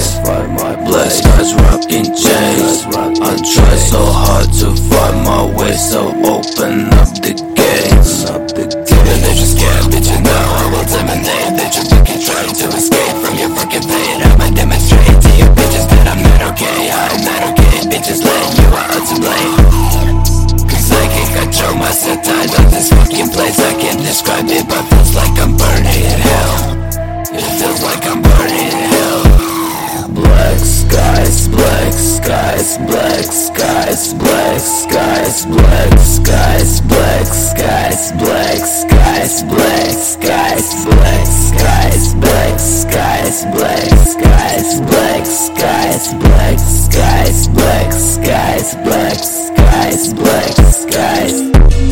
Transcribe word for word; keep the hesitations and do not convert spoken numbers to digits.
Black skies rocking chains. I try so hard to find my way, so open up the gates. Even if you're scared, bitch, you know I will dominate. That you're fucking trying to escape from your fucking fate. I'ma demonstrate to you bitches that I'm not okay. I'm not okay, bitches, let you are to blame. Cause I can't control myself tied on this fucking place. I can't describe it, but feels like I'm burning in hell. It feels like I'm burning in hell. Black skies, black skies, black skies, black skies, black skies, black skies, black skies, black skies, black skies, black skies, black skies, black skies, black skies, black skies, black skies, black skies.